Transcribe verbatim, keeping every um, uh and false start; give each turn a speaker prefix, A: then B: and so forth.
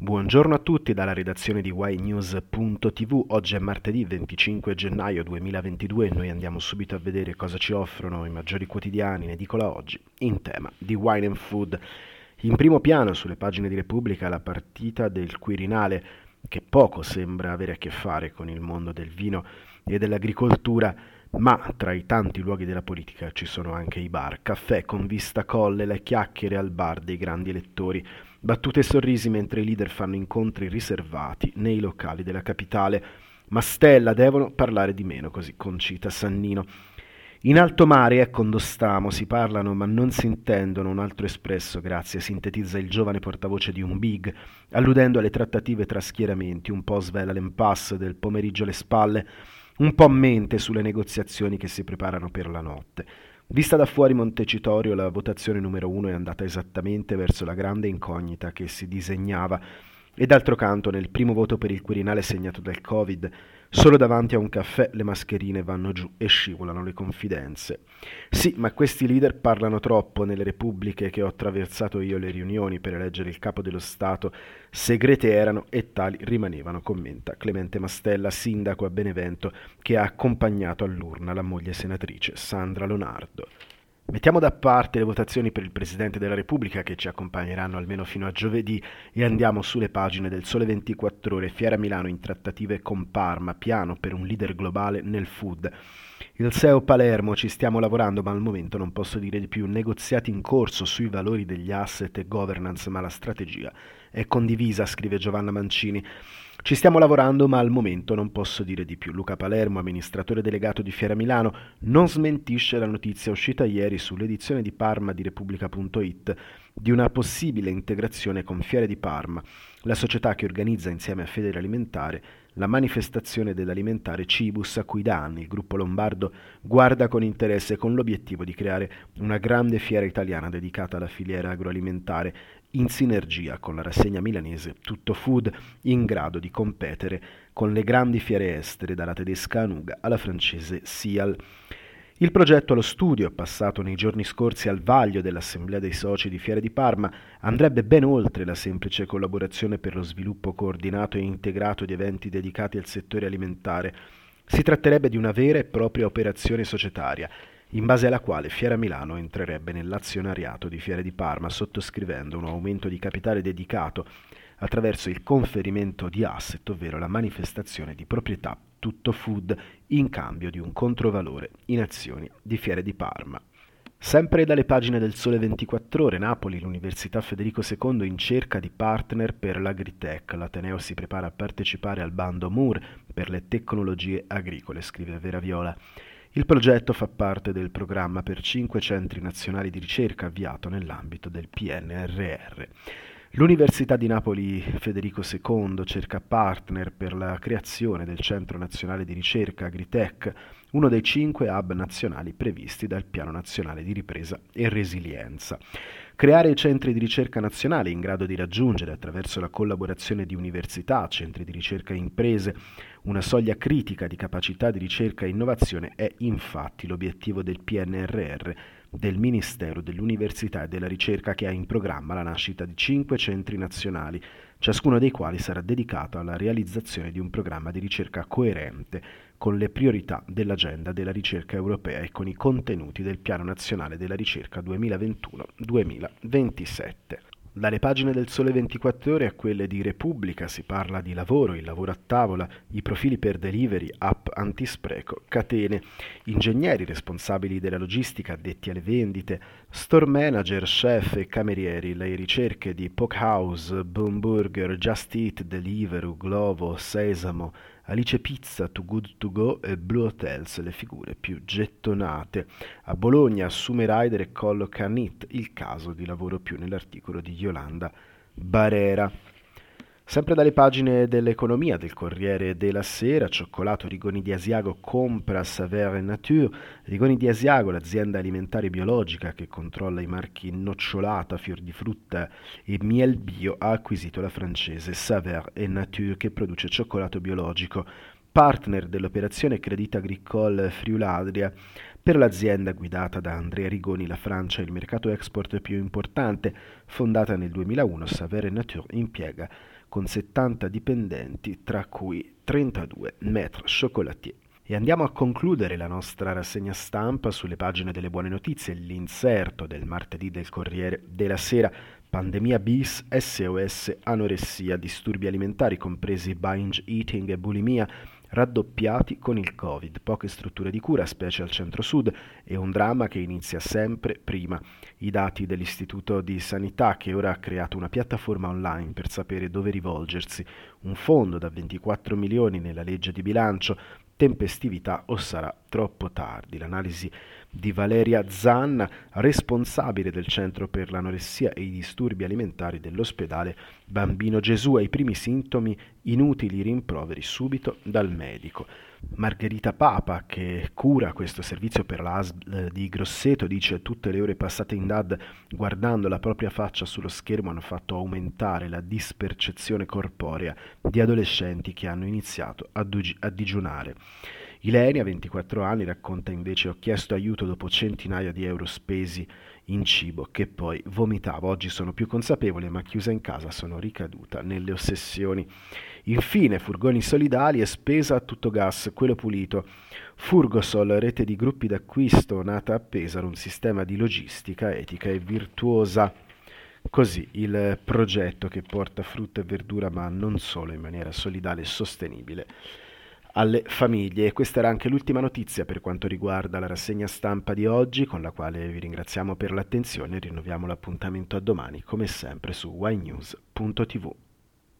A: Buongiorno a tutti dalla redazione di ynews punto tv. Oggi è martedì venticinque gennaio duemilaventidue e noi andiamo subito a vedere cosa ci offrono i maggiori quotidiani in edicola oggi in tema di wine and food. In primo piano sulle pagine di Repubblica la partita del Quirinale, che poco sembra avere a che fare con il mondo del vino e dell'agricoltura, ma tra i tanti luoghi della politica ci sono anche i bar, caffè con vista colle, le chiacchiere al bar dei grandi elettori, battute e sorrisi mentre i leader fanno incontri riservati nei locali della capitale. Ma Stella, devono parlare di meno, così concita Sannino. In alto mare e condostamo si parlano ma non si intendono, un altro espresso, grazie, sintetizza il giovane portavoce di un big, alludendo alle trattative tra schieramenti, un po' svela l'impasse del pomeriggio alle spalle, un po' mente sulle negoziazioni che si preparano per la notte. Vista da fuori Montecitorio, la votazione numero uno è andata esattamente verso la grande incognita che si disegnava e d'altro canto nel primo voto per il Quirinale segnato dal Covid, solo davanti a un caffè le mascherine vanno giù e scivolano le confidenze. Sì, ma questi leader parlano troppo. Nelle repubbliche che ho attraversato io le riunioni per eleggere il capo dello Stato, segrete erano e tali rimanevano, commenta Clemente Mastella, sindaco a Benevento, che ha accompagnato all'urna la moglie senatrice Sandra Lonardo. Mettiamo da parte le votazioni per il Presidente della Repubblica, che ci accompagneranno almeno fino a giovedì, e andiamo sulle pagine del Sole ventiquattro Ore. Fiera Milano in trattative con Parma, piano per un leader globale nel food. Il S E O Palermo, ci stiamo lavorando ma al momento non posso dire di più, negoziati in corso sui valori degli asset e governance, ma la strategia è condivisa, scrive Giovanna Mancini. Ci stiamo lavorando ma al momento non posso dire di più. Luca Palermo, amministratore delegato di Fiera Milano, non smentisce la notizia uscita ieri sull'edizione di Parma di Repubblica punto it di una possibile integrazione con Fiere di Parma, la società che organizza insieme a Federalimentare la manifestazione dell'alimentare Cibus, a cui da anni il gruppo lombardo guarda con interesse, con l'obiettivo di creare una grande fiera italiana dedicata alla filiera agroalimentare, in sinergia con la rassegna milanese Tutto Food, in grado di competere con le grandi fiere estere, dalla tedesca Anuga alla francese Sial. Il progetto allo studio, passato nei giorni scorsi al vaglio dell'Assemblea dei Soci di Fiere di Parma, andrebbe ben oltre la semplice collaborazione per lo sviluppo coordinato e integrato di eventi dedicati al settore alimentare. Si tratterebbe di una vera e propria operazione societaria, in base alla quale Fiera Milano entrerebbe nell'azionariato di Fiere di Parma, sottoscrivendo un aumento di capitale dedicato attraverso il conferimento di asset, ovvero la manifestazione di proprietà Tutto Food in cambio di un controvalore in azioni di Fiere di Parma. Sempre dalle pagine del Sole ventiquattro Ore, Napoli, l'Università Federico secondo in cerca di partner per l'Agritech. L'Ateneo si prepara a partecipare al bando M U R per le tecnologie agricole, scrive Vera Viola. Il progetto fa parte del programma per cinque centri nazionali di ricerca avviato nell'ambito del P N R R. L'Università di Napoli Federico secondo cerca partner per la creazione del Centro Nazionale di Ricerca Agritech, uno dei cinque hub nazionali previsti dal Piano Nazionale di Ripresa e Resilienza. Creare i centri di ricerca nazionali in grado di raggiungere, attraverso la collaborazione di università, centri di ricerca e imprese, una soglia critica di capacità di ricerca e innovazione è infatti l'obiettivo del P N R R del Ministero dell'Università e della Ricerca, che ha in programma la nascita di cinque centri nazionali, ciascuno dei quali sarà dedicato alla realizzazione di un programma di ricerca coerente con le priorità dell'agenda della ricerca europea e con i contenuti del Piano Nazionale della Ricerca duemilaventuno duemilaventisette. Dalle pagine del Sole ventiquattro Ore a quelle di Repubblica si parla di lavoro, il lavoro a tavola, i profili per delivery, app antispreco, catene, ingegneri responsabili della logistica addetti alle vendite, store manager, chef e camerieri, le ricerche di Pokehouse, Boom Burger, Just Eat, Deliveroo, Glovo, Sesamo, Alice Pizza, Too Good To Go e Blue Hotels, le figure più gettonate. A Bologna assume Rider e colloca N I T, il caso di lavoro più nell'articolo di Yolanda Barera. Sempre dalle pagine dell'economia del Corriere della Sera, cioccolato Rigoni di Asiago compra Saveur Nature. Rigoni di Asiago, l'azienda alimentare biologica che controlla i marchi Nocciolata, Fior di Frutta e Miel Bio, ha acquisito la francese Saveur Nature, che produce cioccolato biologico. Partner dell'operazione Crédit Agricole Friuladria. Per l'azienda guidata da Andrea Rigoni, la Francia è il mercato export più importante. Fondata nel duemilauno, Saveur Nature impiega con settanta dipendenti, tra cui trentadue maître chocolatier. E andiamo a concludere la nostra rassegna stampa sulle pagine delle buone notizie, l'inserto del martedì del Corriere della Sera: pandemia bis, S O S, anoressia, disturbi alimentari compresi binge eating e bulimia, raddoppiati con il Covid, poche strutture di cura, specie al centro-sud, e un dramma che inizia sempre prima. I dati dell'Istituto di Sanità, che ora ha creato una piattaforma online per sapere dove rivolgersi, un fondo da ventiquattro milioni nella legge di bilancio, tempestività o sarà troppo tardi. L'analisi di Valeria Zanna, responsabile del Centro per l'anoressia e i disturbi alimentari dell'ospedale Bambino Gesù: ai primi sintomi inutili rimproveri subito dal medico. Margherita Papa, che cura questo servizio per l'A S L di Grosseto, dice: tutte le ore passate in D A D guardando la propria faccia sullo schermo hanno fatto aumentare la dispercezione corporea di adolescenti che hanno iniziato a, dugi- a digiunare. Ilenia, ventiquattro anni, racconta invece: ho chiesto aiuto dopo centinaia di euro spesi in cibo che poi vomitavo. Oggi sono più consapevole, ma chiusa in casa sono ricaduta nelle ossessioni. Infine, furgoni solidali e spesa a tutto gas, quello pulito. Furgosol, rete di gruppi d'acquisto nata a Pesaro, un sistema di logistica etica e virtuosa. Così il progetto che porta frutta e verdura, ma non solo, in maniera solidale e sostenibile alle famiglie. E questa era anche l'ultima notizia per quanto riguarda la rassegna stampa di oggi, con la quale vi ringraziamo per l'attenzione e rinnoviamo l'appuntamento a domani, come sempre, su ynews punto tv.